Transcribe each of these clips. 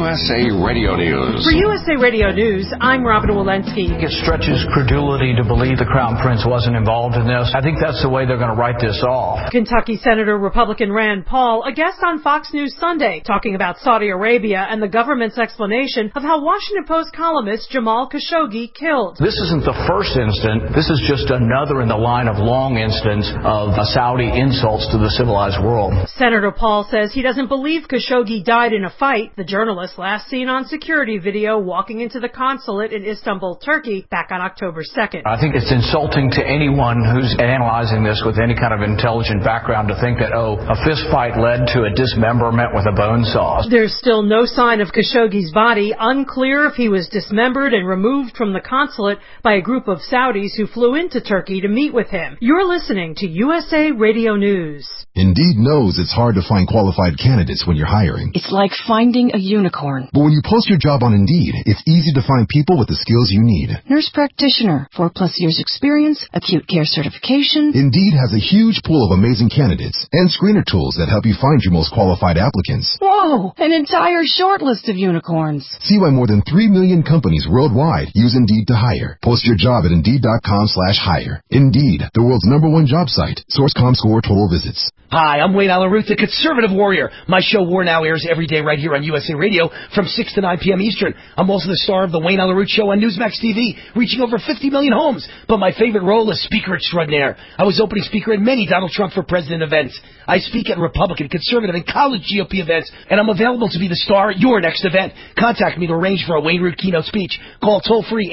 USA Radio News. For USA Radio News, I'm Robin Walensky. It stretches credulity to believe the Crown Prince wasn't involved in this. I think that's the way they're going to write this off. Kentucky Senator Republican Rand Paul, a guest on Fox News Sunday, talking about Saudi Arabia and the government's explanation of how Washington Post columnist Jamal Khashoggi killed. This isn't the first incident. This is just another in the line of long incidents of Saudi insults to the civilized world. Senator Paul says he doesn't believe Khashoggi died in a fight. The journalist last seen on security video walking into the consulate in Istanbul, Turkey, back on October 2nd. I think it's insulting to anyone who's analyzing this with any kind of intelligent background to think that, a fist fight led to a dismemberment with a bone saw. There's still no sign of Khashoggi's body. Unclear if he was dismembered and removed from the consulate by a group of Saudis who flew into Turkey to meet with him. You're listening to USA Radio News. Indeed knows it's hard to find qualified candidates when you're hiring. It's like finding a unicorn. But when you post your job on Indeed, it's easy to find people with the skills you need. Nurse practitioner, 4+ years experience, acute care certification. Indeed has a huge pool of amazing candidates and screener tools that help you find your most qualified applicants. Whoa, an entire short list of unicorns. See why more than 3 million companies worldwide use Indeed to hire. Post your job at Indeed.com/hire. Indeed, the world's #1 job site. Source ComScore total visits. Hi, I'm Wayne Allen Root, the conservative warrior. My show War Now airs every day right here on USA Radio from 6 to 9 p.m. Eastern. I'm also the star of the Wayne Allen Root Show on Newsmax TV, reaching over 50 million homes. But my favorite role is speaker extraordinaire. I was opening speaker at many Donald Trump for President events. I speak at Republican, conservative, and college GOP events, and I'm available to be the star at your next event. Contact me to arrange for a Wayne Root keynote speech. Call toll-free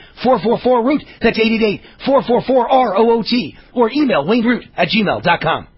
888-444-ROOT. That's 888-444-ROOT. Or email wayneroot@gmail.com.